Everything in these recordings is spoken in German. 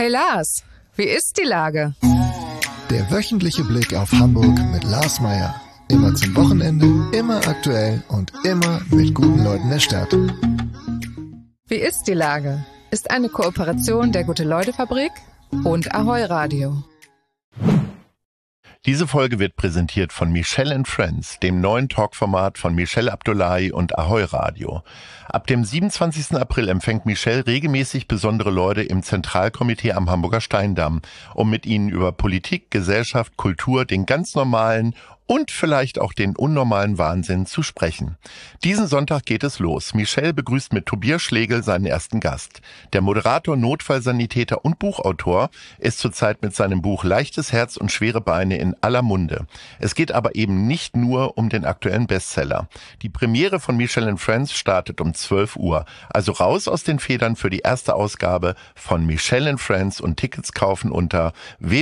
Hey Lars, wie ist die Lage? Der wöchentliche Blick auf Hamburg mit Lars Meier. Immer zum Wochenende, immer aktuell und immer mit guten Leuten der Stadt. Wie ist die Lage? Ist eine Kooperation der Gute-Leute-Fabrik und Ahoi Radio. Diese Folge wird präsentiert von Michelle & Friends, dem neuen Talkformat von Michelle Abdullahi und Ahoi Radio. Ab dem 27. April empfängt Michelle regelmäßig besondere Leute im Zentralkomitee am Hamburger Steindamm, um mit ihnen über Politik, Gesellschaft, Kultur, den ganz normalen und vielleicht auch den unnormalen Wahnsinn zu sprechen. Diesen Sonntag geht es los. Michelle begrüßt mit Tobias Schlegel seinen ersten Gast. Der Moderator, Notfallsanitäter und Buchautor ist zurzeit mit seinem Buch Leichtes Herz und schwere Beine in aller Munde. Es geht aber eben nicht nur um den aktuellen Bestseller. Die Premiere von Michelle & Friends startet um 12 Uhr. Also raus aus den Federn für die erste Ausgabe von Michelle & Friends und Tickets kaufen unter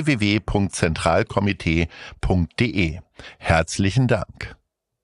www.zentralkomitee.de. Herzlichen Dank.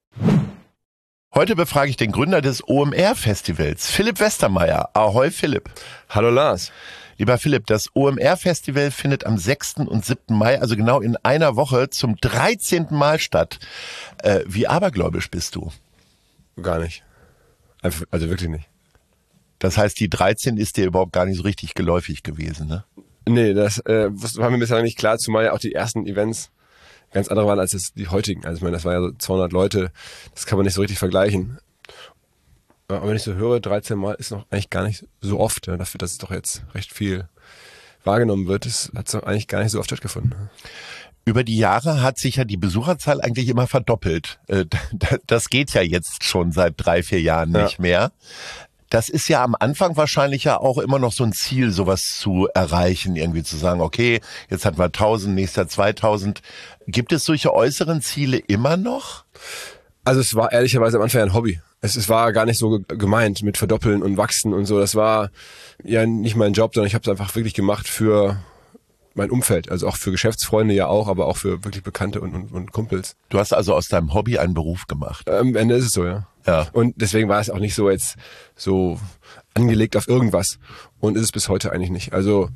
Heute befrage ich den Gründer des OMR-Festivals, Philipp Westermeier. Ahoi Philipp. Hallo Lars. Lieber Philipp, das OMR-Festival findet am 6. und 7. Mai, also genau in einer Woche, zum 13. Mal statt. Wie abergläubisch bist du? Gar nicht. Also wirklich nicht. Das heißt, die 13 ist dir überhaupt gar nicht so richtig geläufig gewesen, ne? Nee, das war mir bisher nicht klar, zumal ja auch die ersten Events ganz andere waren als die heutigen. Also ich meine, das war ja so 200 Leute, das kann man nicht so richtig vergleichen. Aber wenn ich so höre, 13 Mal ist noch eigentlich gar nicht so oft, ja, dafür, dass es doch jetzt recht viel wahrgenommen wird. Das hat so eigentlich gar nicht so oft stattgefunden. Über die Jahre hat sich ja die Besucherzahl eigentlich immer verdoppelt. Das geht ja jetzt schon seit 3-4 Jahren nicht mehr. Das ist ja am Anfang wahrscheinlich ja auch immer noch so ein Ziel, sowas zu erreichen, irgendwie zu sagen, okay, jetzt hatten wir 1000, nächstes Jahr 2000. Gibt es solche äußeren Ziele immer noch? Also es war ehrlicherweise am Anfang ein Hobby. Es war gar nicht so gemeint mit Verdoppeln und Wachsen und so. Das war ja nicht mein Job, sondern ich habe es einfach wirklich gemacht für mein Umfeld. Also auch für Geschäftsfreunde ja auch, aber auch für wirklich Bekannte und Kumpels. Du hast also aus deinem Hobby einen Beruf gemacht? Am Ende ist es so, ja. Und deswegen war es auch nicht so jetzt so angelegt auf irgendwas. Und ist es bis heute eigentlich nicht. Also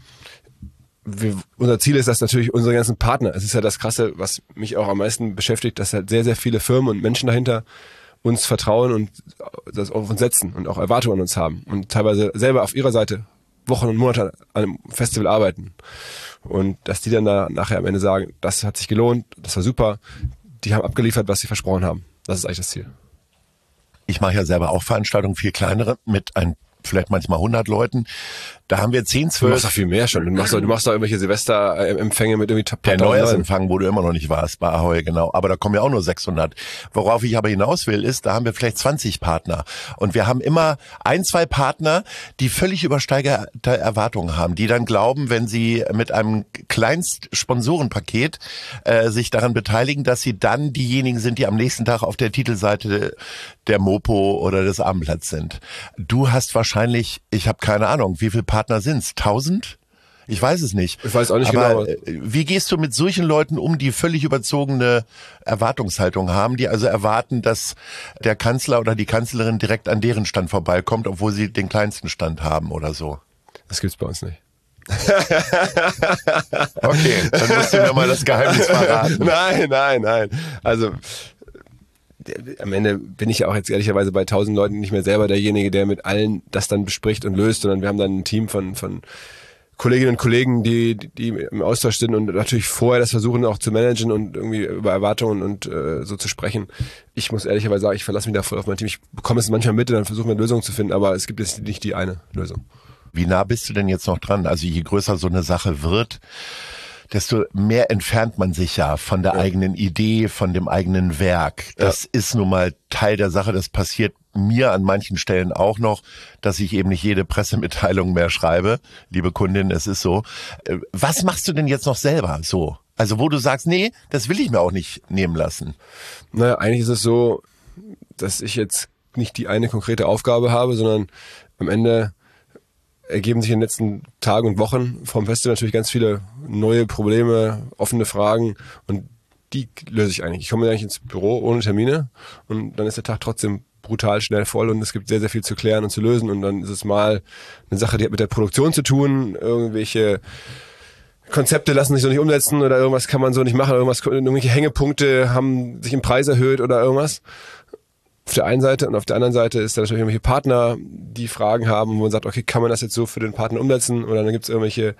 unser Ziel ist das natürlich unsere ganzen Partner. Es ist ja das Krasse, was mich auch am meisten beschäftigt, dass halt sehr, sehr viele Firmen und Menschen dahinter uns vertrauen und das auf uns setzen und auch Erwartungen an uns haben. Und teilweise selber auf ihrer Seite Wochen und Monate an einem Festival arbeiten. Und dass die dann da nachher am Ende sagen, das hat sich gelohnt, das war super, die haben abgeliefert, was sie versprochen haben. Das ist eigentlich das Ziel. Ich mache ja selber auch Veranstaltungen, viel kleinere, mit vielleicht manchmal 100 Leuten. Da haben wir 10, 12... Du machst doch viel mehr schon. Du machst doch irgendwelche Silvesterempfänge mit irgendwie... Der Neujahrsempfang, wo du immer noch nicht warst, bei Ahoi, genau. Aber da kommen ja auch nur 600. Worauf ich aber hinaus will, ist, da haben wir vielleicht 20 Partner. Und wir haben immer 1-2 Partner, die völlig übersteigerte Erwartungen haben, die dann glauben, wenn sie mit einem Kleinst-Sponsorenpaket sich daran beteiligen, dass sie dann diejenigen sind, die am nächsten Tag auf der Titelseite der Mopo oder des Abendblatts sind. Du hast wahrscheinlich, ich habe keine Ahnung, wie viele Partner sind's? 1000? Ich weiß es nicht. Ich weiß auch nicht aber genau. Wie gehst du mit solchen Leuten um, die völlig überzogene Erwartungshaltung haben, die also erwarten, dass der Kanzler oder die Kanzlerin direkt an deren Stand vorbeikommt, obwohl sie den kleinsten Stand haben oder so? Das gibt's bei uns nicht. Okay, dann musst du mir mal das Geheimnis verraten. Nein. Also am Ende bin ich ja auch jetzt ehrlicherweise bei 1000 Leuten nicht mehr selber derjenige, der mit allen das dann bespricht und löst, sondern wir haben dann ein Team von Kolleginnen und Kollegen, die im Austausch sind und natürlich vorher das versuchen auch zu managen und irgendwie über Erwartungen und so zu sprechen. Ich muss ehrlicherweise sagen, ich verlasse mich da voll auf mein Team. Ich bekomme es manchmal mit und dann versuchen wir Lösungen zu finden, aber es gibt jetzt nicht die eine Lösung. Wie nah bist du denn jetzt noch dran? Also je größer so eine Sache wird, desto mehr entfernt man sich ja von der eigenen Idee, von dem eigenen Werk. Das ist nun mal Teil der Sache. Das passiert mir an manchen Stellen auch noch, dass ich eben nicht jede Pressemitteilung mehr schreibe. Liebe Kundin, es ist so. Was machst du denn jetzt noch selber so? Also wo du sagst, nee, das will ich mir auch nicht nehmen lassen. Naja, eigentlich ist es so, dass ich jetzt nicht die eine konkrete Aufgabe habe, sondern am Ende ergeben sich in den letzten Tagen und Wochen vom Festival natürlich ganz viele neue Probleme, offene Fragen und die löse ich eigentlich. Ich komme eigentlich ins Büro ohne Termine und dann ist der Tag trotzdem brutal schnell voll und es gibt sehr, sehr viel zu klären und zu lösen und dann ist es mal eine Sache, die hat mit der Produktion zu tun, irgendwelche Konzepte lassen sich so nicht umsetzen oder irgendwas kann man so nicht machen, irgendwelche Hängepunkte haben sich im Preis erhöht oder irgendwas. Auf der einen Seite und auf der anderen Seite ist da natürlich irgendwelche Partner, die Fragen haben, wo man sagt, okay, kann man das jetzt so für den Partner umsetzen? Oder dann gibt es irgendwelche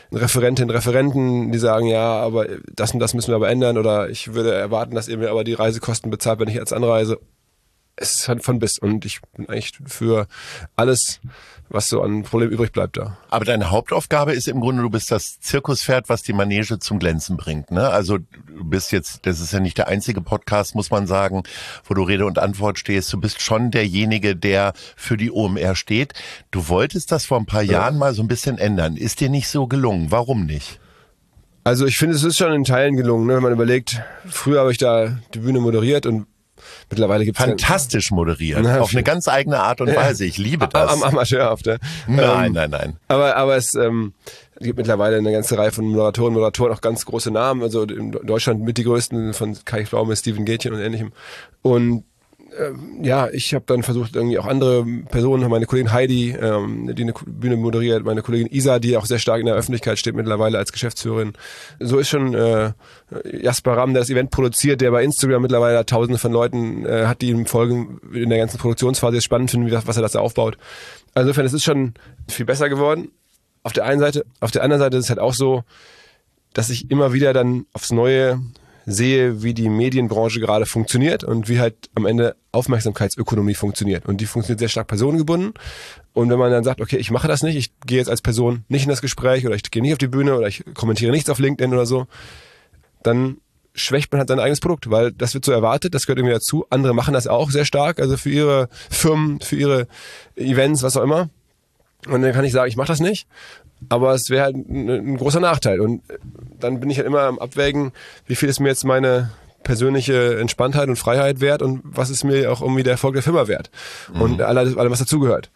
Referenten, die sagen, ja, aber das und das müssen wir aber ändern oder ich würde erwarten, dass ihr mir aber die Reisekosten bezahlt, wenn ich jetzt anreise. Es ist halt von bis und ich bin eigentlich für alles, was so an Problemen übrig bleibt da. Aber deine Hauptaufgabe ist im Grunde, du bist das Zirkuspferd, was die Manege zum Glänzen bringt, ne? Also du bist jetzt, das ist ja nicht der einzige Podcast, muss man sagen, wo du Rede und Antwort stehst. Du bist schon derjenige, der für die OMR steht. Du wolltest das vor ein paar Jahren mal so ein bisschen ändern. Ist dir nicht so gelungen? Warum nicht? Also ich finde, es ist schon in Teilen gelungen, ne? Wenn man überlegt, früher habe ich da die Bühne moderiert und mittlerweile gibt's fantastisch moderiert, auf eine ganz eigene Art und Weise. Ich liebe das. Amateurhaft, ja. Nein. Aber es gibt mittlerweile eine ganze Reihe von Moderatoren, auch ganz große Namen, also in Deutschland mit die größten, von Kai Pflaume, Steven Gätchen und ähnlichem. Und ich habe dann versucht, irgendwie auch andere Personen, meine Kollegin Heidi, die eine Bühne moderiert, meine Kollegin Isa, die auch sehr stark in der Öffentlichkeit steht mittlerweile als Geschäftsführerin. So ist schon Jasper Ramm, der das Event produziert, der bei Instagram mittlerweile Tausende von Leuten hat, die ihm folgen in der ganzen Produktionsphase, spannend finden, was er das aufbaut. Also insofern, es ist schon viel besser geworden. Auf der einen Seite. Auf der anderen Seite ist es halt auch so, dass ich immer wieder dann aufs Neue sehe, wie die Medienbranche gerade funktioniert und wie halt am Ende Aufmerksamkeitsökonomie funktioniert. Und die funktioniert sehr stark personengebunden. Und wenn man dann sagt, okay, ich mache das nicht, ich gehe jetzt als Person nicht in das Gespräch oder ich gehe nicht auf die Bühne oder ich kommentiere nichts auf LinkedIn oder so, dann schwächt man halt sein eigenes Produkt, weil das wird so erwartet, das gehört irgendwie dazu. Andere machen das auch sehr stark, also für ihre Firmen, für ihre Events, was auch immer. Und dann kann ich sagen, ich mache das nicht. Aber es wäre halt ein großer Nachteil. Und dann bin ich halt immer am Abwägen, wie viel ist mir jetzt meine persönliche Entspanntheit und Freiheit wert und was ist mir auch irgendwie der Erfolg der Firma wert. Und alles, was dazugehört.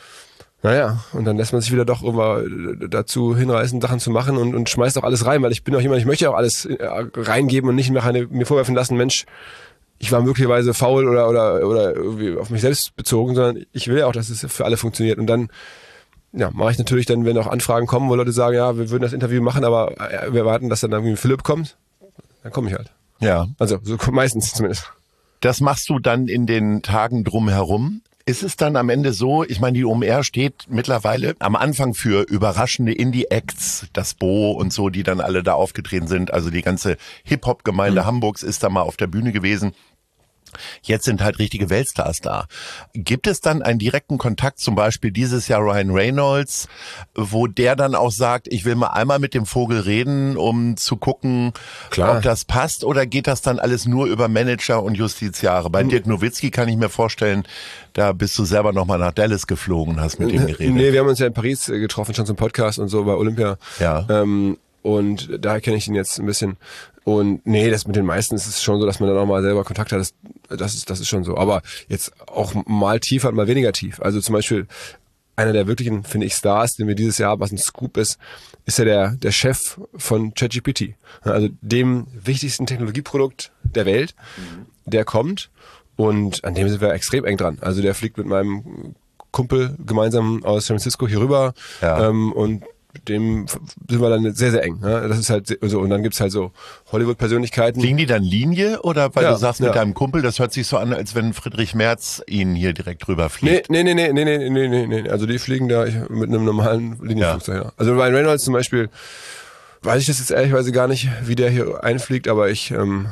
Naja, und dann lässt man sich wieder doch immer dazu hinreißen, Sachen zu machen und schmeißt auch alles rein, weil ich bin auch jemand, ich möchte auch alles reingeben und nicht mir vorwerfen lassen, Mensch, ich war möglicherweise faul oder irgendwie auf mich selbst bezogen, sondern ich will auch, dass es für alle funktioniert. Und dann mache ich natürlich dann, wenn auch Anfragen kommen, wo Leute sagen, ja, wir würden das Interview machen, aber wir erwarten, dass dann irgendwie Philipp kommt, dann komme ich halt. Ja. Also so meistens zumindest. Das machst du dann in den Tagen drumherum. Ist es dann am Ende so, ich meine, die OMR steht mittlerweile am Anfang für überraschende Indie-Acts, das Bo und so, die dann alle da aufgetreten sind. Also die ganze Hip-Hop-Gemeinde Hamburgs ist da mal auf der Bühne gewesen. Jetzt sind halt richtige Weltstars da. Gibt es dann einen direkten Kontakt, zum Beispiel dieses Jahr Ryan Reynolds, wo der dann auch sagt, ich will mal einmal mit dem Vogel reden, um zu gucken, ob das passt? Oder geht das dann alles nur über Manager und Justiziare? Bei Dirk Nowitzki kann ich mir vorstellen, da bist du selber nochmal nach Dallas geflogen und hast mit ihm geredet. Nee, wir haben uns ja in Paris getroffen, schon zum Podcast und so bei Olympia. Ja. Und daher kenne ich ihn jetzt ein bisschen. Und nee, das mit den meisten ist es schon so, dass man dann auch mal selber Kontakt hat. Das ist schon so. Aber jetzt auch mal tiefer und mal weniger tief. Also zum Beispiel einer der wirklichen, finde ich, Stars, den wir dieses Jahr haben, was ein Scoop ist ja der Chef von ChatGPT. Also dem wichtigsten Technologieprodukt der Welt. Der kommt und an dem sind wir extrem eng dran. Also der fliegt mit meinem Kumpel gemeinsam aus San Francisco hier rüber und mit dem sind wir dann sehr, sehr eng. Ne? Das ist halt so, und dann gibt's halt so Hollywood-Persönlichkeiten. Fliegen die dann Linie oder weil du sagst mit deinem Kumpel, das hört sich so an, als wenn Friedrich Merz ihn hier direkt drüber fliegt? Nee. Also die fliegen da mit einem normalen Linienflugzeug. Ja. Also Ryan Reynolds zum Beispiel, weiß ich das jetzt ehrlicherweise gar nicht, wie der hier einfliegt, aber ich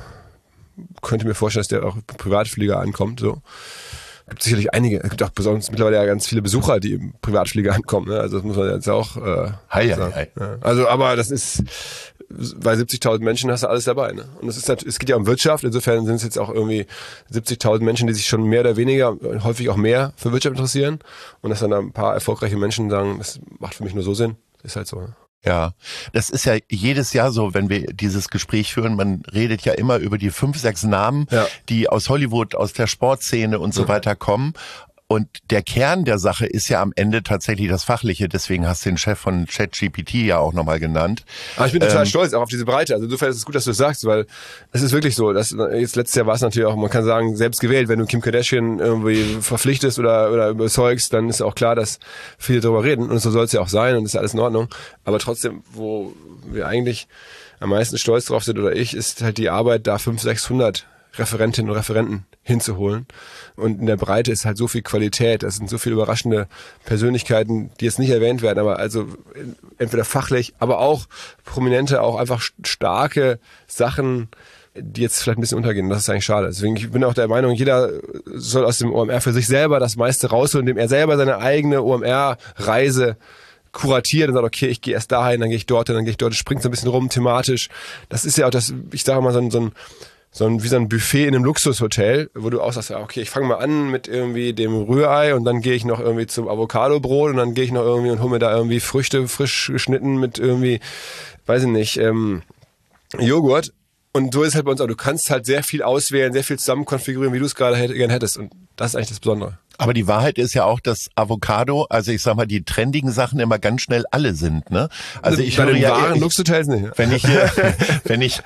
könnte mir vorstellen, dass der auch Privatflieger ankommt, so. Es gibt sicherlich einige. Es gibt auch besonders mittlerweile ja ganz viele Besucher, die im Privatflieger ankommen. Ne? Also das muss man jetzt auch sagen. Ja. Also, aber das ist, bei 70.000 Menschen hast du alles dabei. Ne? Und es geht ja um Wirtschaft. Insofern sind es jetzt auch irgendwie 70.000 Menschen, die sich schon mehr oder weniger, häufig auch mehr für Wirtschaft interessieren. Und dass dann ein paar erfolgreiche Menschen sagen, das macht für mich nur so Sinn. Ist halt so. Ne? Ja, das ist ja jedes Jahr so, wenn wir dieses Gespräch führen, man redet ja immer über die 5, 6 Namen, die aus Hollywood, aus der Sportszene und so weiter kommen. Und der Kern der Sache ist ja am Ende tatsächlich das Fachliche. Deswegen hast du den Chef von ChatGPT ja auch nochmal genannt. Aber ich bin total stolz auch auf diese Breite. Also insofern ist es gut, dass du das sagst, weil es ist wirklich so. Jetzt letztes Jahr war es natürlich auch, man kann sagen, selbst gewählt. Wenn du Kim Kardashian irgendwie verpflichtest oder überzeugst, dann ist auch klar, dass viele darüber reden. Und so soll es ja auch sein und ist ja alles in Ordnung. Aber trotzdem, wo wir eigentlich am meisten stolz drauf sind, oder ich, ist halt die Arbeit, da 500, 600 Referentinnen und Referenten hinzuholen. Und in der Breite ist halt so viel Qualität. Das sind so viele überraschende Persönlichkeiten, die jetzt nicht erwähnt werden, aber also entweder fachlich, aber auch prominente, auch einfach starke Sachen, die jetzt vielleicht ein bisschen untergehen. Das ist eigentlich schade. Deswegen ich bin auch der Meinung, jeder soll aus dem OMR für sich selber das meiste rausholen, indem er selber seine eigene OMR-Reise kuratiert und sagt, okay, ich gehe erst dahin, dann gehe ich dort, dann gehe ich dort, springt so ein bisschen rum thematisch. Das ist ja auch das, ich sage mal, wie so ein Buffet in einem Luxushotel, wo du auch sagst, okay, ich fange mal an mit irgendwie dem Rührei und dann gehe ich noch irgendwie zum Avocado-Brot und dann gehe ich noch irgendwie und hole mir da irgendwie Früchte frisch geschnitten mit irgendwie, weiß ich nicht, Joghurt. Und so ist es halt bei uns auch. Du kannst halt sehr viel auswählen, sehr viel zusammen konfigurieren, wie du es gerade gerne hättest. Und das ist eigentlich das Besondere. Aber die Wahrheit ist ja auch, dass Avocado, also ich sag mal, die trendigen Sachen immer ganz schnell alle sind, ne? Also ich bei höre den ja wahren Luxushotels nicht. Wenn ich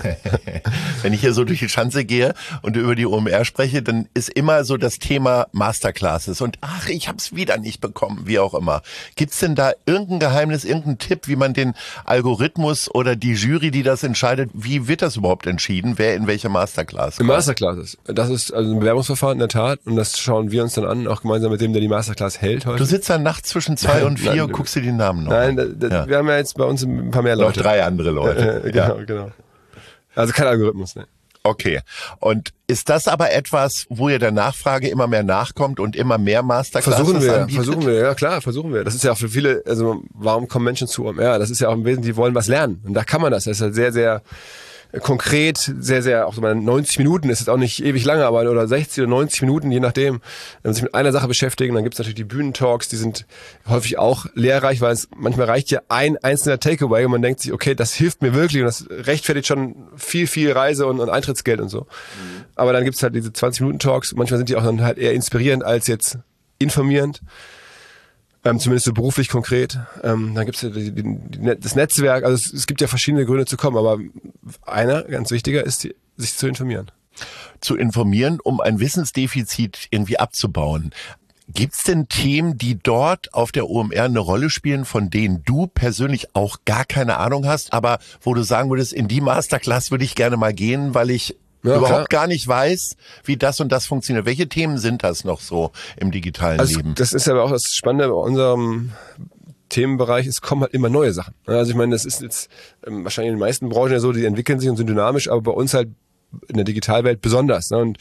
hier so durch die Schanze gehe und über die OMR spreche, dann ist immer so das Thema Masterclasses und ach, ich hab's wieder nicht bekommen, wie auch immer. Gibt's denn da irgendein Geheimnis, irgendeinen Tipp, wie man den Algorithmus oder die Jury, die das entscheidet, wie wird das überhaupt entschieden, wer in welche Masterclass kommt? Masterclasses. Das ist also ein Bewerbungsverfahren in der Tat und das schauen wir uns dann an, auch gemeinsam mit dem, der die Masterclass hält heute. Du sitzt dann nachts zwischen 2 und 4 und guckst dir die Namen noch an. Nein, wir haben ja jetzt bei uns ein paar mehr Leute. Noch 3 andere Leute. Genau. Also kein Algorithmus, ne? Okay. Und ist das aber etwas, wo ihr der Nachfrage immer mehr nachkommt und immer mehr Masterclasses anbietet? Versuchen wir, ja klar, versuchen wir. Das ist ja auch für viele, also warum kommen Menschen zu OMR? Das ist ja auch im Wesentlichen, die wollen was lernen. Und da kann man das. Das ist halt sehr, sehr konkret, sehr, sehr, auch so 90 Minuten ist jetzt auch nicht ewig lange, aber oder 60 oder 90 Minuten, je nachdem, wenn sich mit einer Sache beschäftigen. Dann gibt's natürlich die Bühnentalks, die sind häufig auch lehrreich, weil es manchmal reicht ja ein einzelner Takeaway und man denkt sich, okay, das hilft mir wirklich und das rechtfertigt schon viel Reise und Eintrittsgeld und so. Aber dann gibt's halt diese 20-Minuten-Talks, manchmal sind die auch dann halt eher inspirierend als jetzt informierend. Zumindest so beruflich konkret. Dann gibt's ja das Netzwerk, also es gibt ja verschiedene Gründe zu kommen, aber einer, ganz wichtiger, ist, sich zu informieren. Zu informieren, um ein Wissensdefizit irgendwie abzubauen. Gibt's denn Themen, die dort auf der OMR eine Rolle spielen, von denen du persönlich auch gar keine Ahnung hast, aber wo du sagen würdest, in die Masterclass würde ich gerne mal gehen, weil ich überhaupt gar nicht weiß, wie das und das funktioniert. Welche Themen sind das noch so im digitalen Leben? Das ist aber auch das Spannende bei unserem Themenbereich, es kommen halt immer neue Sachen. Also ich meine, das ist jetzt wahrscheinlich in den meisten Branchen ja so, die entwickeln sich und sind dynamisch, aber bei uns halt in der Digitalwelt besonders. Und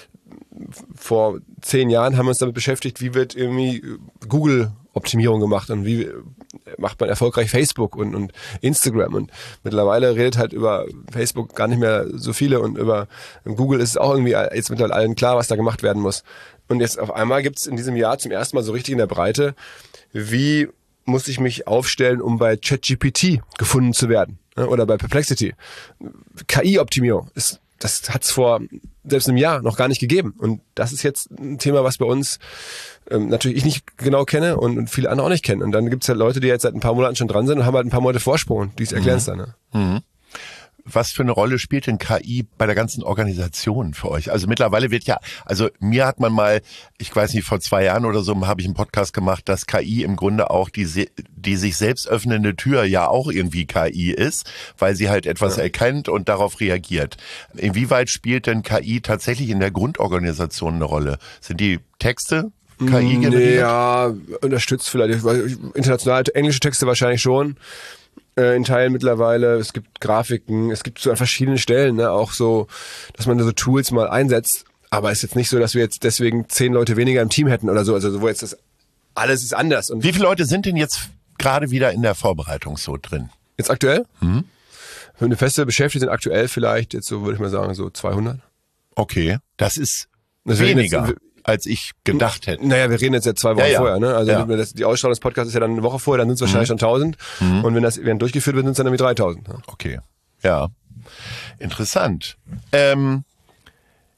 vor 10 Jahren haben wir uns damit beschäftigt, wie wird irgendwie Google-Optimierung gemacht und wie macht man erfolgreich Facebook und Instagram. Und mittlerweile redet halt über Facebook gar nicht mehr so viele und über Google ist es auch irgendwie jetzt mittlerweile allen klar, was da gemacht werden muss. Und jetzt auf einmal gibt es in diesem Jahr zum ersten Mal so richtig in der Breite, wie muss ich mich aufstellen, um bei ChatGPT gefunden zu werden, oder bei Perplexity. KI-Optimierung das hat es vor selbst einem Jahr noch gar nicht gegeben. Und das ist jetzt ein Thema, was bei uns natürlich ich nicht genau kenne und viele andere auch nicht kennen. Und dann gibt es halt Leute, die jetzt seit ein paar Monaten schon dran sind und haben halt ein paar Monate Vorsprung und die erklären es dann. Ne? Mhm. Was für eine Rolle spielt denn KI bei der ganzen Organisation für euch? Also mittlerweile wird ja, also mir hat man mal, ich weiß nicht, vor 2 Jahren oder so habe ich einen Podcast gemacht, dass KI im Grunde auch die sich selbst öffnende Tür ja auch irgendwie KI ist, weil sie halt etwas erkennt und darauf reagiert. Inwieweit spielt denn KI tatsächlich in der Grundorganisation eine Rolle? Sind die Texte KI generiert? Ja, unterstützt vielleicht. International, englische Texte wahrscheinlich schon. In Teilen mittlerweile, es gibt Grafiken, es gibt so an verschiedenen Stellen, ne, auch so, dass man so Tools mal einsetzt, aber es ist jetzt nicht so, dass wir jetzt deswegen 10 Leute weniger im Team hätten oder so, also wo jetzt das alles ist anders. Und wie viele Leute sind denn jetzt gerade wieder in der Vorbereitung so drin? Jetzt aktuell? Für eine feste Beschäftigte sind aktuell vielleicht, jetzt so würde ich mal sagen, so 200. Okay, das ist weniger, als ich gedacht hätte. Naja, wir reden jetzt ja 2 Wochen vorher, ne? Also die Ausstrahlung des Podcasts ist ja dann eine Woche vorher, dann sind es wahrscheinlich schon 1000. Und wenn das während durchgeführt wird, sind es dann irgendwie 3000. Ne? Okay, ja. Interessant.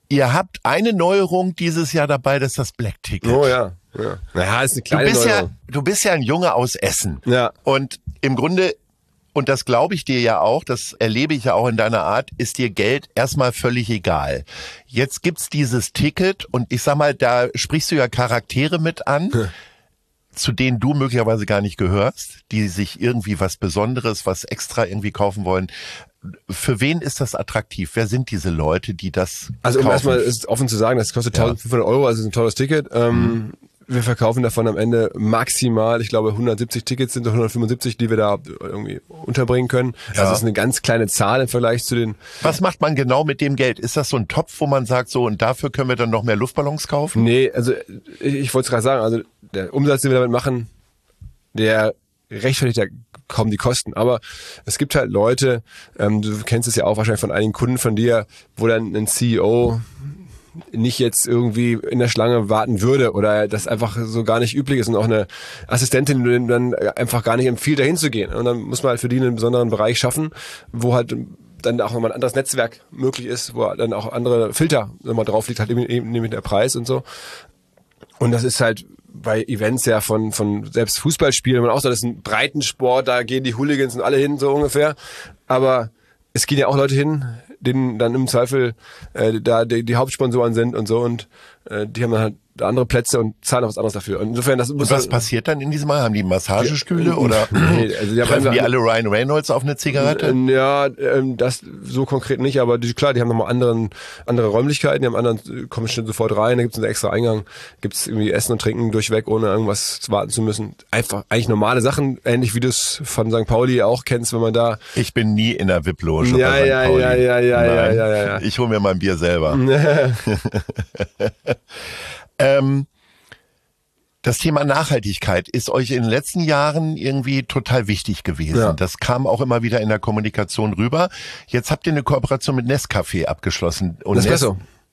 Ihr habt eine Neuerung dieses Jahr dabei, das ist das Black Ticket. Oh ja. Naja, ist eine kleine Neuerung. Du bist ja ein Junge aus Essen. Ja. Und im Grunde, und das glaube ich dir ja auch, das erlebe ich ja auch in deiner Art, ist dir Geld erstmal völlig egal. Jetzt gibt's dieses Ticket und ich sag mal, da sprichst du ja Charaktere mit an, zu denen du möglicherweise gar nicht gehörst, die sich irgendwie was Besonderes, was extra irgendwie kaufen wollen. Für wen ist das attraktiv? Wer sind diese Leute, die das Also um kaufen? erstmal ist offen zu sagen, das kostet 1.500 €, also ist ein tolles Ticket. Wir verkaufen davon am Ende maximal, ich glaube 170 Tickets sind 175, die wir da irgendwie unterbringen können. Ja. Also das ist eine ganz kleine Zahl im Vergleich zu den... Was macht man genau mit dem Geld? Ist das so ein Topf, wo man sagt, so und dafür können wir dann noch mehr Luftballons kaufen? Nee, also ich wollte es gerade sagen, also der Umsatz, den wir damit machen, der rechtfertigt ja kaum die Kosten. Aber es gibt halt Leute, du kennst es ja auch wahrscheinlich von einigen Kunden von dir, wo dann ein CEO nicht jetzt irgendwie in der Schlange warten würde oder das einfach so gar nicht üblich ist und auch eine Assistentin dann einfach gar nicht empfiehlt, dahin zu gehen. Und dann muss man halt für die einen besonderen Bereich schaffen, wo halt dann auch nochmal ein anderes Netzwerk möglich ist, wo dann auch andere Filter nochmal drauf liegt, halt eben nämlich der Preis und so. Und das ist halt bei Events ja von selbst Fußballspielen, man auch sagt, das ist ein Breitensport, da gehen die Hooligans und alle hin, so ungefähr. Aber es gehen ja auch Leute hin, denen dann im Zweifel da die Hauptsponsoren sind und so und die haben dann halt andere Plätze und zahlen auch was anderes dafür. Und insofern, das Und was passiert dann in diesem Mal? Haben die Massagestühle oder nee, also die treffen die alle Ryan Reynolds auf eine Zigarette? Ja, das so konkret nicht, aber klar, die haben nochmal andere Räumlichkeiten, die haben kommen schon sofort rein, da gibt's einen extra Eingang, gibt's irgendwie Essen und Trinken durchweg, ohne irgendwas warten zu müssen. Einfach eigentlich normale Sachen, ähnlich wie du es von St. Pauli auch kennst, wenn man da... Ich bin nie in der VIP-Loge Ja. Ich hole mir mein Bier selber. Das Thema Nachhaltigkeit ist euch in den letzten Jahren irgendwie total wichtig gewesen. Ja. Das kam auch immer wieder in der Kommunikation rüber. Jetzt habt ihr eine Kooperation mit Nescafé abgeschlossen. Und Nespresso.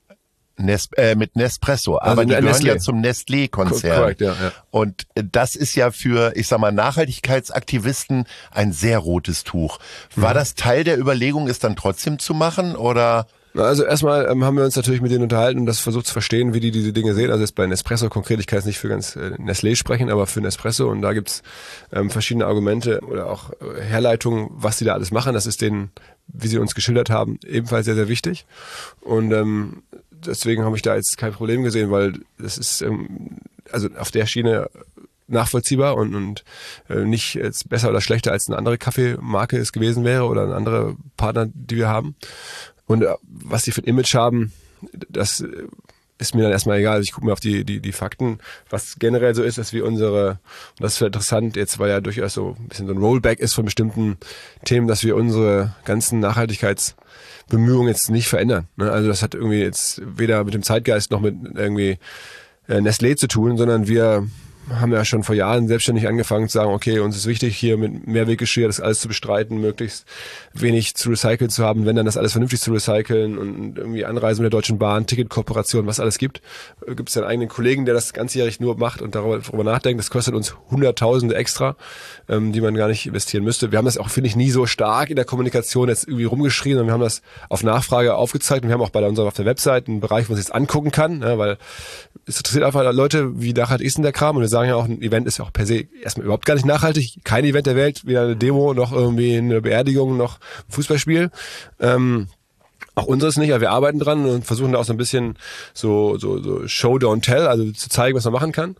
Mit Nespresso. Also Aber die gehören Nestlé. ja zum Nestlé-Konzern. Korrekt, ja. Und das ist ja für, ich sag mal, Nachhaltigkeitsaktivisten ein sehr rotes Tuch. War das Teil der Überlegung, es dann trotzdem zu machen oder... Also erstmal haben wir uns natürlich mit denen unterhalten und das versucht zu verstehen, wie die diese Dinge sehen. Also jetzt bei Nespresso konkret, ich kann jetzt nicht für ganz Nestlé sprechen, aber für Nespresso und da gibt's verschiedene Argumente oder auch Herleitungen, was die da alles machen. Das ist denen, wie sie uns geschildert haben, ebenfalls sehr, sehr wichtig. Und deswegen habe ich da jetzt kein Problem gesehen, weil das ist also auf der Schiene nachvollziehbar und nicht jetzt besser oder schlechter als eine andere Kaffeemarke es gewesen wäre oder ein anderer Partner, die wir haben. Und was die für ein Image haben, das ist mir dann erstmal egal. Also ich gucke mir auf die Fakten. Was generell so ist, dass wir und das ist interessant jetzt, weil ja durchaus so ein bisschen so ein Rollback ist von bestimmten Themen, dass wir unsere ganzen Nachhaltigkeitsbemühungen jetzt nicht verändern. Ne? Also das hat irgendwie jetzt weder mit dem Zeitgeist noch mit irgendwie Nestlé zu tun, sondern wir haben ja schon vor Jahren selbstständig angefangen zu sagen, okay, uns ist wichtig, hier mit Mehrweggeschirr das alles zu bestreiten, möglichst wenig zu recyceln zu haben, wenn dann das alles vernünftig zu recyceln und irgendwie Anreisen mit der Deutschen Bahn, Ticketkooperation, was alles gibt. Gibt es einen eigenen Kollegen, der das ganzjährig nur macht und darüber nachdenkt. Das kostet uns Hunderttausende extra, die man gar nicht investieren müsste. Wir haben das auch, finde ich, nie so stark in der Kommunikation jetzt irgendwie rumgeschrien, sondern wir haben das auf Nachfrage aufgezeigt und wir haben auch bei unserer auf der Website einen Bereich, wo man sich das angucken kann, ja, weil es interessiert einfach Leute, wie nachhaltig ist denn der Kram und wir sagen ja auch, ein Event ist ja auch per se erstmal überhaupt gar nicht nachhaltig. Kein Event der Welt, weder eine Demo, noch irgendwie eine Beerdigung, noch ein Fußballspiel. Auch unseres nicht, aber wir arbeiten dran und versuchen da auch so ein bisschen so Show, don't tell, also zu zeigen, was man machen kann.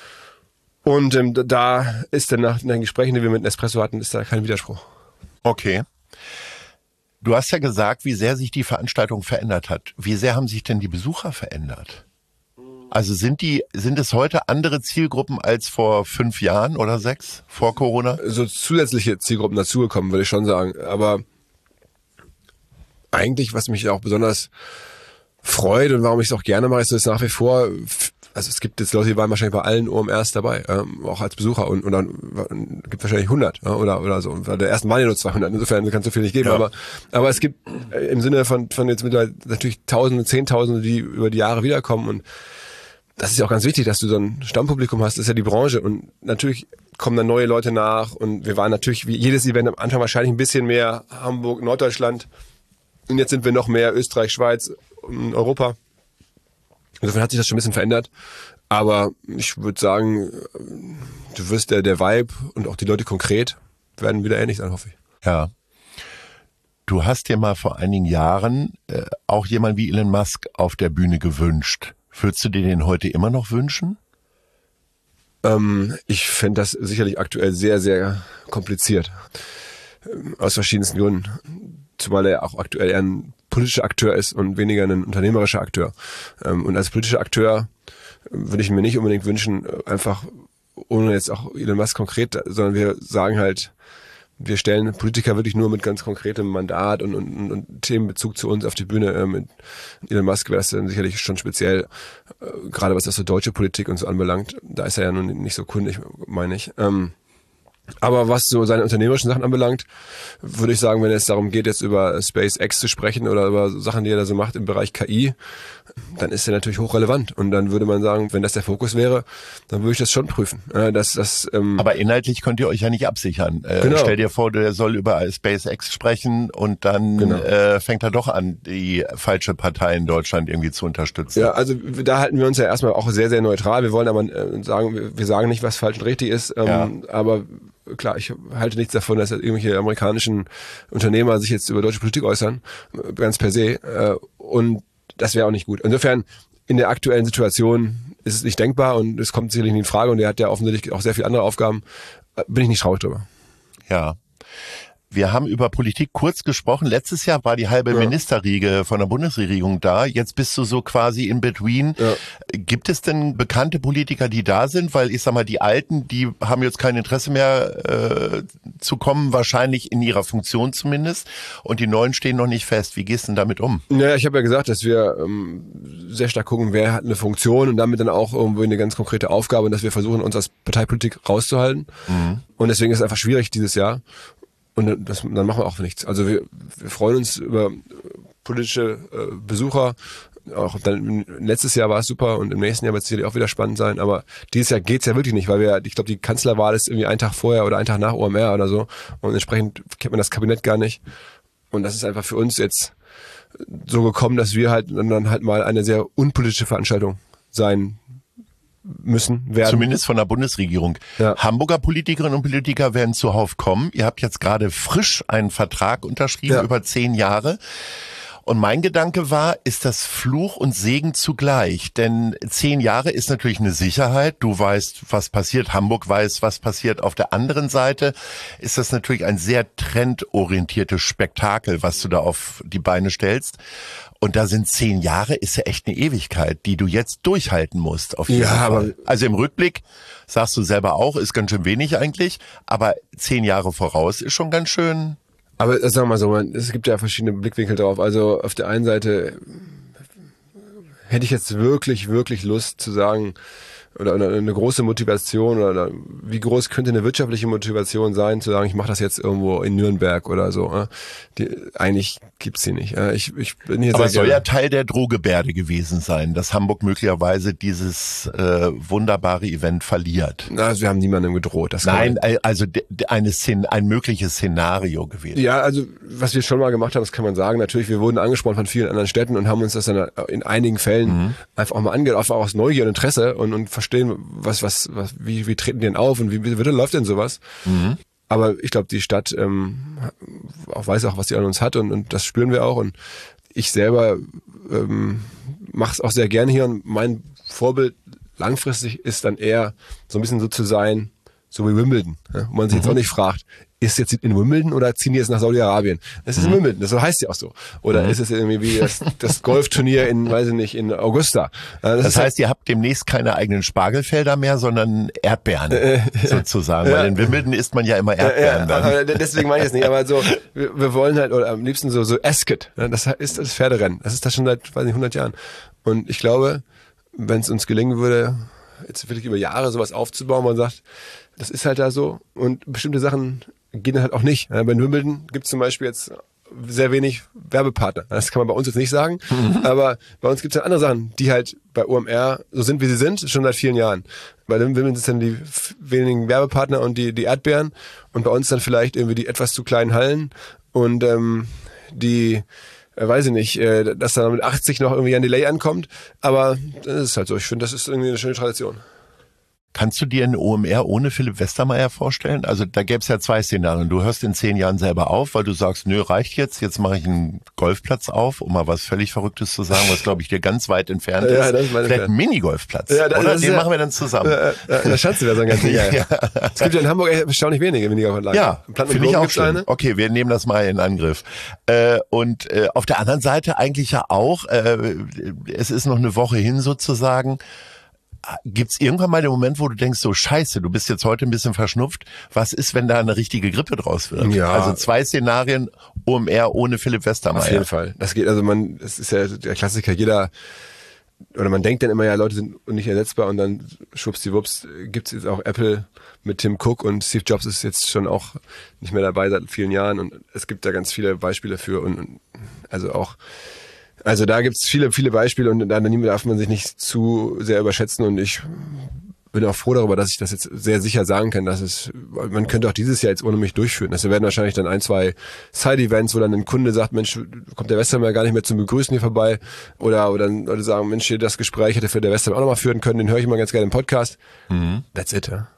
Und da ist dann nach den Gesprächen, die wir mit Nespresso hatten, ist da kein Widerspruch. Okay. Du hast ja gesagt, wie sehr sich die Veranstaltung verändert hat. Wie sehr haben sich denn die Besucher verändert? Also sind es heute andere Zielgruppen als vor 5 Jahren oder 6 vor Corona? So zusätzliche Zielgruppen dazugekommen, würde ich schon sagen. Aber eigentlich, was mich auch besonders freut und warum ich es auch gerne mache, ist es nach wie vor, also es gibt jetzt Leute, die waren wahrscheinlich bei allen OMRs dabei, auch als Besucher und dann gibt wahrscheinlich 100 oder so. Und der ersten waren ja nur 200, insofern kann es so viel nicht geben. Ja. Aber es gibt im Sinne von jetzt mittlerweile natürlich Tausende, Zehntausende, die über die Jahre wiederkommen und das ist ja auch ganz wichtig, dass du so ein Stammpublikum hast, das ist ja die Branche und natürlich kommen dann neue Leute nach und wir waren natürlich wie jedes Event am Anfang wahrscheinlich ein bisschen mehr Hamburg, Norddeutschland und jetzt sind wir noch mehr Österreich, Schweiz, in Europa. Insofern hat sich das schon ein bisschen verändert. Aber ich würde sagen, du wirst der Vibe und auch die Leute konkret werden wieder ähnlich sein, hoffe ich. Ja. Du hast dir mal vor einigen Jahren auch jemanden wie Elon Musk auf der Bühne gewünscht. Würdest du dir den heute immer noch wünschen? Ich fände das sicherlich aktuell sehr, sehr kompliziert. Aus verschiedensten Gründen. Zumal er auch aktuell eher ein politischer Akteur ist und weniger ein unternehmerischer Akteur. Und als politischer Akteur würde ich mir nicht unbedingt wünschen, einfach ohne jetzt auch Elon Musk konkret, sondern wir sagen halt, wir stellen Politiker wirklich nur mit ganz konkretem Mandat und Themenbezug zu uns auf die Bühne. Mit Elon Musk wäre das dann sicherlich schon speziell, gerade was das so deutsche Politik und so anbelangt. Da ist er ja nun nicht so kundig, meine ich. Aber was so seine unternehmerischen Sachen anbelangt, würde ich sagen, wenn es darum geht, jetzt über SpaceX zu sprechen oder über Sachen, die er da so macht im Bereich KI, dann ist er natürlich hochrelevant. Und dann würde man sagen, wenn das der Fokus wäre, dann würde ich das schon prüfen. Aber inhaltlich könnt ihr euch ja nicht absichern. Genau. Stell dir vor, der soll über SpaceX sprechen und dann fängt er doch an, die falsche Partei in Deutschland irgendwie zu unterstützen. Ja, also da halten wir uns ja erstmal auch sehr, sehr neutral. Wir wollen aber sagen, wir sagen nicht, was falsch und richtig ist, aber klar, ich halte nichts davon, dass irgendwelche amerikanischen Unternehmer sich jetzt über deutsche Politik äußern, ganz per se. Und das wäre auch nicht gut. Insofern, in der aktuellen Situation ist es nicht denkbar und es kommt sicherlich nicht in Frage und er hat ja offensichtlich auch sehr viele andere Aufgaben. Bin ich nicht traurig drüber. Ja. Wir haben über Politik kurz gesprochen. Letztes Jahr war die halbe Ministerriege von der Bundesregierung da. Jetzt bist du so quasi in between. Ja. Gibt es denn bekannte Politiker, die da sind? Weil ich sag mal, die Alten, die haben jetzt kein Interesse mehr zu kommen, wahrscheinlich in ihrer Funktion zumindest. Und die Neuen stehen noch nicht fest. Wie gehst du denn damit um? Ja, ich habe ja gesagt, dass wir sehr stark gucken, wer hat eine Funktion und damit dann auch irgendwo eine ganz konkrete Aufgabe und dass wir versuchen, uns als Parteipolitik rauszuhalten. Mhm. Und deswegen ist es einfach schwierig dieses Jahr. Und dann machen wir auch nichts. Also wir freuen uns über politische Besucher. Auch dann letztes Jahr war es super und im nächsten Jahr wird es sicherlich auch wieder spannend sein. Aber dieses Jahr geht's ja wirklich nicht, weil ich glaube, die Kanzlerwahl ist irgendwie einen Tag vorher oder einen Tag nach OMR oder so. Und entsprechend kennt man das Kabinett gar nicht. Und das ist einfach für uns jetzt so gekommen, dass wir halt dann halt mal eine sehr unpolitische Veranstaltung sein werden. Zumindest von der Bundesregierung. Ja. Hamburger Politikerinnen und Politiker werden zuhauf kommen. Ihr habt jetzt gerade frisch einen Vertrag unterschrieben über 10 Jahre. Und mein Gedanke war, ist das Fluch und Segen zugleich? Denn 10 Jahre ist natürlich eine Sicherheit. Du weißt, was passiert. Hamburg weiß, was passiert. Auf der anderen Seite ist das natürlich ein sehr trendorientiertes Spektakel, was du da auf die Beine stellst. Und da sind 10 Jahre, ist ja echt eine Ewigkeit, die du jetzt durchhalten musst. Auf jeden Fall. Aber also im Rückblick, sagst du selber auch, ist ganz schön wenig eigentlich. Aber 10 Jahre voraus ist schon ganz schön. Aber sagen wir mal so, es gibt ja verschiedene Blickwinkel drauf. Also auf der einen Seite hätte ich jetzt wirklich, wirklich Lust zu sagen, oder eine große Motivation oder wie groß könnte eine wirtschaftliche Motivation sein, zu sagen, ich mache das jetzt irgendwo in Nürnberg oder so. Eigentlich gibt's sie nicht. Ich bin hier. Aber es soll ja Teil der Drohgebärde gewesen sein, dass Hamburg möglicherweise dieses wunderbare Event verliert. Also wir haben niemandem gedroht. Nein, also ein mögliches Szenario gewesen. Ja, also was wir schon mal gemacht haben, das kann man sagen. Natürlich, wir wurden angesprochen von vielen anderen Städten und haben uns das dann in einigen Fällen einfach auch mal angehört, einfach aus Neugier und Interesse und verstehen, wie treten die denn auf und wie läuft denn sowas? Mhm. Aber ich glaube, die Stadt auch weiß auch, was sie an uns hat und das spüren wir auch. Und ich selber mache es auch sehr gerne hier. Und mein Vorbild langfristig ist dann eher so ein bisschen so zu sein, so wie Wimbledon. Ja? Wo man sich jetzt auch nicht fragt, ist jetzt in Wimbledon oder ziehen die jetzt nach Saudi-Arabien? Das ist in Wimbledon, das heißt ja auch so. Oder ist es irgendwie wie das Golfturnier in Augusta? Das heißt, ihr habt demnächst keine eigenen Spargelfelder mehr, sondern Erdbeeren sozusagen. Weil in Wimbledon isst man ja immer Erdbeeren dann. Deswegen meine ich es nicht. Aber so, wir wollen halt, oder am liebsten so Ascot. Das ist das Pferderennen. Das ist das schon seit, 100 Jahren. Und ich glaube, wenn es uns gelingen würde, jetzt wirklich über Jahre sowas aufzubauen, man sagt, das ist halt da so und bestimmte Sachen gehen dann halt auch nicht. Bei Wimbledon gibt es zum Beispiel jetzt sehr wenig Werbepartner. Das kann man bei uns jetzt nicht sagen, aber bei uns gibt es ja andere Sachen, die halt bei OMR so sind, wie sie sind, schon seit vielen Jahren. Bei Wimbledon sind dann die wenigen Werbepartner und die Erdbeeren und bei uns dann vielleicht irgendwie die etwas zu kleinen Hallen und die weiß ich nicht, dass da mit 80 noch irgendwie ein Delay ankommt. Aber das ist halt so. Ich finde, das ist irgendwie eine schöne Tradition. Kannst du dir ein OMR ohne Philipp Westermeier vorstellen? Also da gäbe es ja 2 Szenarien. Du hörst in 10 Jahren selber auf, weil du sagst, nö, reicht jetzt mache ich einen Golfplatz auf, um mal was völlig Verrücktes zu sagen, was, glaube ich, dir ganz weit entfernt ist. Ja, das ist vielleicht ein Minigolfplatz. Ja, oder? Den machen wir dann zusammen. Das Schatz wäre so ein ganz Ding. Ja. Es gibt ja in Hamburg erstaunlich wenige Minigolfanlagen. Ja, finde ich auch schön. Okay, wir nehmen das mal in Angriff. Und auf der anderen Seite eigentlich ja auch, es ist noch eine Woche hin sozusagen. Gibt's irgendwann mal den Moment, wo du denkst, so scheiße, du bist jetzt heute ein bisschen verschnupft, was ist, wenn da eine richtige Grippe draus wird? Ja. Also 2 Szenarien, OMR ohne Philipp Westermeier. Auf jeden Fall. Das geht, also das ist ja der Klassiker, man denkt dann immer, ja, Leute sind nicht ersetzbar und dann schwuppsdiwupps gibt's jetzt auch Apple mit Tim Cook und Steve Jobs ist jetzt schon auch nicht mehr dabei seit vielen Jahren und es gibt da ganz viele Beispiele für und also da gibt's viele, viele Beispiele und da darf man sich nicht zu sehr überschätzen und ich bin auch froh darüber, dass ich das jetzt sehr sicher sagen kann, man könnte auch dieses Jahr jetzt ohne mich durchführen. Das werden wahrscheinlich dann 1, 2 Side-Events, wo dann ein Kunde sagt, Mensch, kommt der Westermeier gar nicht mehr zum Begrüßen hier vorbei oder Leute sagen, Mensch, hier das Gespräch hätte für der Westermeier auch nochmal führen können, den höre ich mal ganz gerne im Podcast. That's it, ja.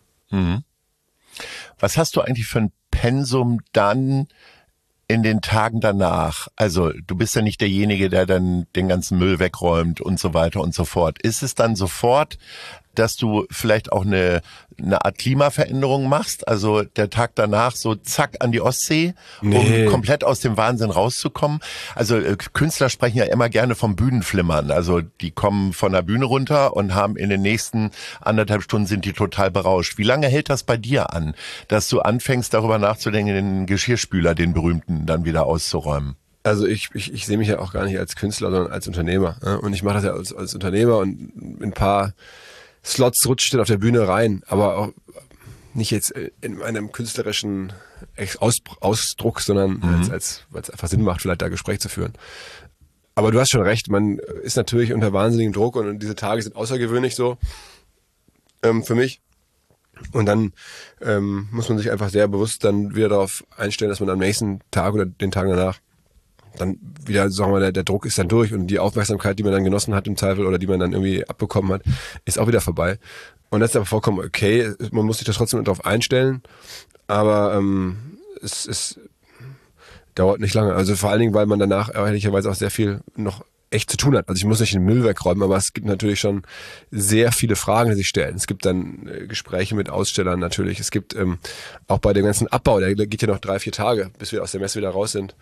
Was hast du eigentlich für ein Pensum dann in den Tagen danach? Also du bist ja nicht derjenige, der dann den ganzen Müll wegräumt und so weiter und so fort. Ist es dann sofort, dass du vielleicht auch eine Art Klimaveränderung machst? Also der Tag danach so zack an die Ostsee, um komplett aus dem Wahnsinn rauszukommen? Also Künstler sprechen ja immer gerne vom Bühnenflimmern. Also die kommen von der Bühne runter und haben in den nächsten 1,5 Stunden sind die total berauscht. Wie lange hält das bei dir an, dass du anfängst darüber nachzudenken, den Geschirrspüler, den berühmten, dann wieder auszuräumen? Also ich sehe mich ja auch gar nicht als Künstler, sondern als Unternehmer. Und ich mache das ja als Unternehmer und ein paar Slots rutscht dann auf der Bühne rein, aber auch nicht jetzt in einem künstlerischen Ausdruck, sondern weil es einfach Sinn macht, vielleicht da Gespräch zu führen. Aber du hast schon recht, man ist natürlich unter wahnsinnigem Druck und diese Tage sind außergewöhnlich so für mich. Und dann muss man sich einfach sehr bewusst dann wieder darauf einstellen, dass man am nächsten Tag oder den Tagen danach dann wieder, sagen wir mal, der Druck ist dann durch und die Aufmerksamkeit, die man dann genossen hat im Zweifel oder die man dann irgendwie abbekommen hat, ist auch wieder vorbei. Und das ist aber vollkommen okay. Man muss sich da trotzdem darauf einstellen, aber es dauert nicht lange. Also vor allen Dingen, weil man danach ehrlicherweise auch sehr viel noch echt zu tun hat. Also ich muss nicht den Müll wegräumen, aber es gibt natürlich schon sehr viele Fragen, die sich stellen. Es gibt dann Gespräche mit Ausstellern natürlich. Es gibt auch bei dem ganzen Abbau, der geht ja noch 3-4 Tage, bis wir aus der Messe wieder raus sind.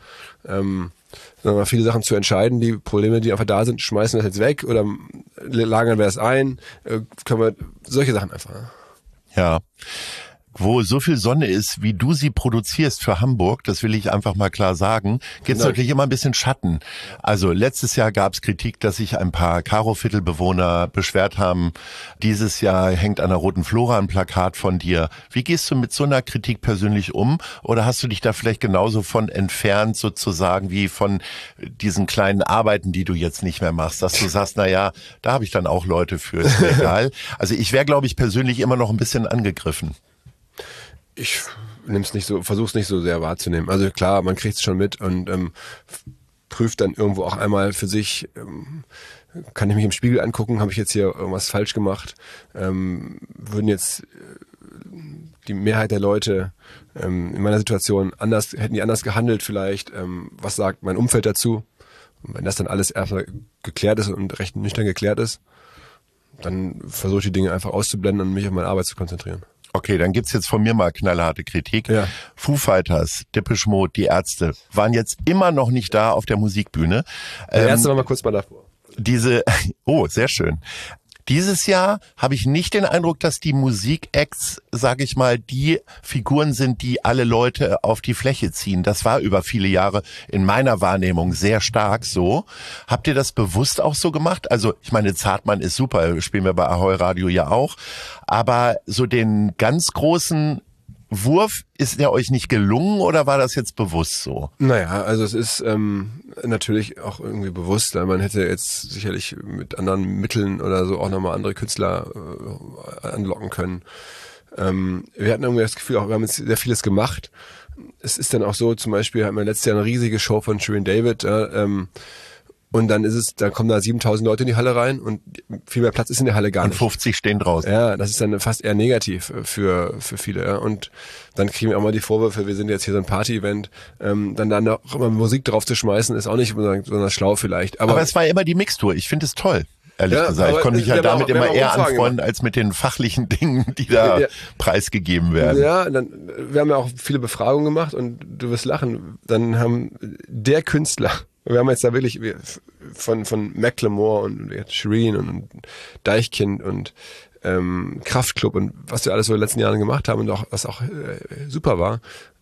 Viele Sachen zu entscheiden. Die Probleme, die einfach da sind, schmeißen wir das jetzt weg oder lagern wir das ein? Können wir solche Sachen einfach. Ja. Wo so viel Sonne ist, wie du sie produzierst für Hamburg, das will ich einfach mal klar sagen, gibt es natürlich immer ein bisschen Schatten. Also letztes Jahr gab es Kritik, dass sich ein paar Karo-Viertelbewohner beschwert haben. Dieses Jahr hängt an der Roten Flora ein Plakat von dir. Wie gehst du mit so einer Kritik persönlich um? Oder hast du dich da vielleicht genauso von entfernt sozusagen wie von diesen kleinen Arbeiten, die du jetzt nicht mehr machst? Dass du sagst, naja, da habe ich dann auch Leute für, ist mir egal. Also ich wäre, glaube ich, persönlich immer noch ein bisschen angegriffen. Ich versuch's nicht so sehr wahrzunehmen. Also klar, man kriegt's schon mit und prüft dann irgendwo auch einmal für sich, kann ich mich im Spiegel angucken, habe ich jetzt hier irgendwas falsch gemacht? Würden jetzt die Mehrheit der Leute in meiner Situation hätten die anders gehandelt vielleicht? Was sagt mein Umfeld dazu? Und wenn das dann alles erstmal geklärt ist und recht nüchtern geklärt ist, dann versuche ich die Dinge einfach auszublenden und mich auf meine Arbeit zu konzentrieren. Okay, dann gibt's jetzt von mir mal knallharte Kritik. Ja. Foo Fighters, Depeche Mode, die Ärzte waren jetzt immer noch nicht da auf der Musikbühne. Der Ärzte war mal kurz mal davor. Sehr schön. Dieses Jahr habe ich nicht den Eindruck, dass die Musik-Acts, sage ich mal, die Figuren sind, die alle Leute auf die Fläche ziehen. Das war über viele Jahre in meiner Wahrnehmung sehr stark so. Habt ihr das bewusst auch so gemacht? Also ich meine, Zartmann ist super, spielen wir bei Ahoi Radio ja auch. Aber so den ganz großen Wurf, ist der euch nicht gelungen oder war das jetzt bewusst so? Naja, also es ist natürlich auch irgendwie bewusst, weil man hätte jetzt sicherlich mit anderen Mitteln oder so auch nochmal andere Künstler anlocken können. Wir hatten irgendwie das Gefühl, wir haben jetzt sehr vieles gemacht es ist dann auch so, zum Beispiel hatten wir letztes Jahr eine riesige Show von Shirin David, und dann kommen da 7.000 Leute in die Halle rein und viel mehr Platz ist in der Halle gar nicht. Und 50 stehen draußen. Ja, das ist dann fast eher negativ für viele. Ja. Und dann kriegen wir auch mal die Vorwürfe, wir sind jetzt hier so ein Party-Event. Dann auch immer Musik drauf zu schmeißen, ist auch nicht besonders schlau vielleicht. Aber es war immer die Mixtur. Ich finde es toll. Ehrlich gesagt, ich konnte mich ja damit immer eher anfreunden als mit den fachlichen Dingen, die da preisgegeben werden. Ja, wir haben ja auch viele Befragungen gemacht und du wirst lachen. Dann haben der Künstler, wir haben jetzt da wirklich von Macklemore und Shirin und Deichkind und Kraftklub und was wir alles so in den letzten Jahren gemacht haben und auch was auch super war,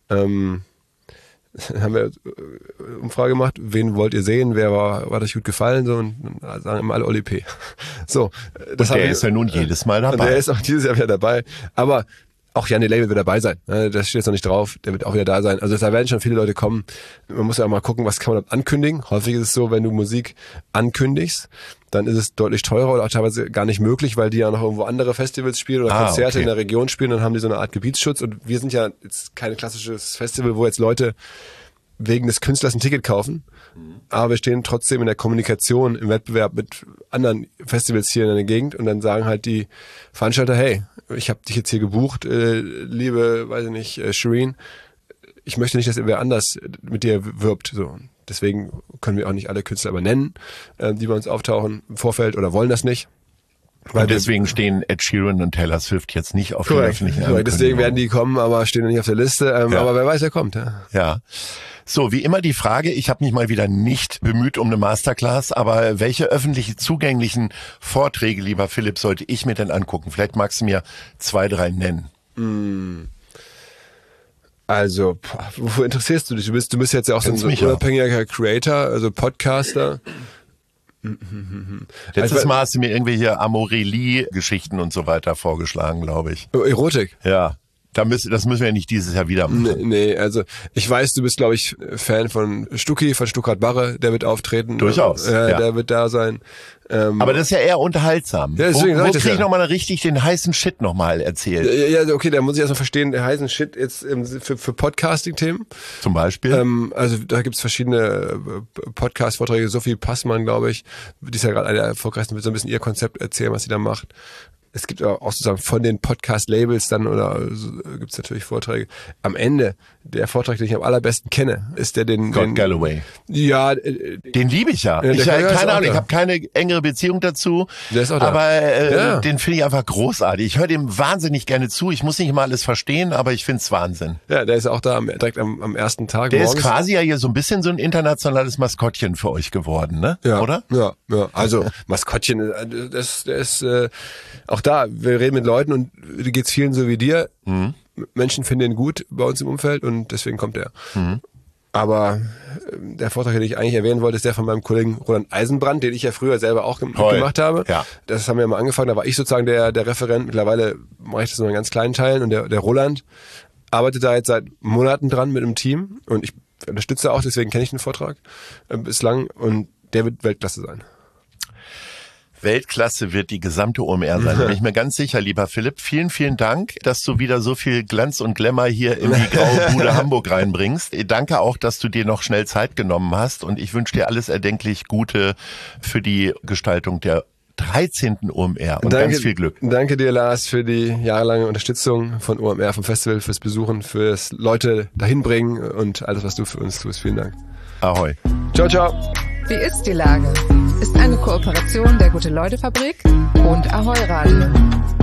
haben wir Umfrage gemacht, wen wollt ihr sehen, wer war euch gut gefallen, so, und sagen immer alle Oli P. So, das und der ist ja nun jedes Mal dabei. Der ist auch dieses Jahr wieder dabei, aber auch Jan Delay wird dabei sein. Das steht jetzt noch nicht drauf, der wird auch wieder da sein. Also da werden schon viele Leute kommen. Man muss ja auch mal gucken, was kann man ankündigen. Häufig ist es so, wenn du Musik ankündigst, dann ist es deutlich teurer oder auch teilweise gar nicht möglich, weil die ja noch irgendwo andere Festivals spielen oder Konzerte in der Region spielen, dann haben die so eine Art Gebietsschutz und wir sind ja jetzt kein klassisches Festival, wo jetzt Leute wegen des Künstlers ein Ticket kaufen, aber wir stehen trotzdem in der Kommunikation im Wettbewerb mit anderen Festivals hier in der Gegend und dann sagen halt die Veranstalter, hey, ich habe dich jetzt hier gebucht, liebe, weiß ich nicht, Shirin, ich möchte nicht, dass wer anders mit dir wirbt, so. Deswegen können wir auch nicht alle Künstler aber nennen, die bei uns auftauchen im Vorfeld oder wollen das nicht. Und deswegen stehen Ed Sheeran und Taylor Swift jetzt nicht auf der öffentlichen Ankündigung. Deswegen werden die kommen, aber stehen nicht auf der Liste. Aber wer weiß, wer kommt. Ja. So, wie immer die Frage, ich habe mich mal wieder nicht bemüht um eine Masterclass, aber welche öffentlich zugänglichen Vorträge, lieber Philipp, sollte ich mir denn angucken? Vielleicht magst du mir 2, 3 nennen. Also, wofür interessierst du dich? Du bist jetzt ja auch so ein unabhängiger Creator, also Podcaster. Letztes Mal hast du mir irgendwelche Amorelie-Geschichten und so weiter vorgeschlagen, glaube ich. Erotik? Ja. Das müssen wir ja nicht dieses Jahr wieder machen. Nee, also ich weiß, du bist, glaube ich, Fan von Stucki, von Stuttgart Barre, der wird auftreten. Durchaus. Ja. Der wird da sein. Aber das ist ja eher unterhaltsam. Ja, wo krieg ich nochmal richtig den heißen Shit nochmal erzählt? Ja, okay, da muss ich erstmal verstehen, der heißen Shit jetzt für Podcasting-Themen. Zum Beispiel? Also da gibt's verschiedene Podcast-Vorträge. Sophie Passmann, glaube ich, die ist ja gerade eine der erfolgreichsten, wird so ein bisschen ihr Konzept erzählen, was sie da macht. Es gibt auch sozusagen von den Podcast-Labels dann, oder gibt es natürlich Vorträge. Am Ende, der Vortrag, den ich am allerbesten kenne, ist der Scott Galloway. Ja. Den liebe ich ja. Keine Ahnung, ich habe keine engere Beziehung dazu. Der ist auch da. Aber den finde ich einfach großartig. Ich höre dem wahnsinnig gerne zu. Ich muss nicht immer alles verstehen, aber ich finde es Wahnsinn. Ja, der ist auch da direkt am ersten Tag. Der morgens. Ist quasi ja hier so ein bisschen so ein internationales Maskottchen für euch geworden, ne? Ja. Oder? Ja. Also Maskottchen, der ist auch da, wir reden mit Leuten und geht's vielen so wie dir. Mhm. Menschen finden ihn gut bei uns im Umfeld und deswegen kommt er. Mhm. Aber der Vortrag, den ich eigentlich erwähnen wollte, ist der von meinem Kollegen Roland Eisenbrand, den ich ja früher selber auch gemacht habe. Ja. Das haben wir mal angefangen, da war ich sozusagen der Referent. Mittlerweile mache ich das nur in ganz kleinen Teilen und der Roland arbeitet da jetzt seit Monaten dran mit einem Team und ich unterstütze auch, deswegen kenne ich den Vortrag bislang und der wird Weltklasse sein. Weltklasse wird die gesamte OMR sein, bin ich mir ganz sicher, lieber Philipp. Vielen, vielen Dank, dass du wieder so viel Glanz und Glamour hier in die graue Bude Hamburg reinbringst. Danke auch, dass du dir noch schnell Zeit genommen hast und ich wünsche dir alles erdenklich Gute für die Gestaltung der 13. OMR und ganz viel Glück. Danke dir, Lars, für die jahrelange Unterstützung von OMR, vom Festival, fürs Besuchen, fürs Leute dahin bringen und alles, was du für uns tust. Vielen Dank. Ahoi. Ciao, ciao. Wie ist die Lage? Ist eine Kooperation der Gute-Leute-Fabrik und Ahoi Radio.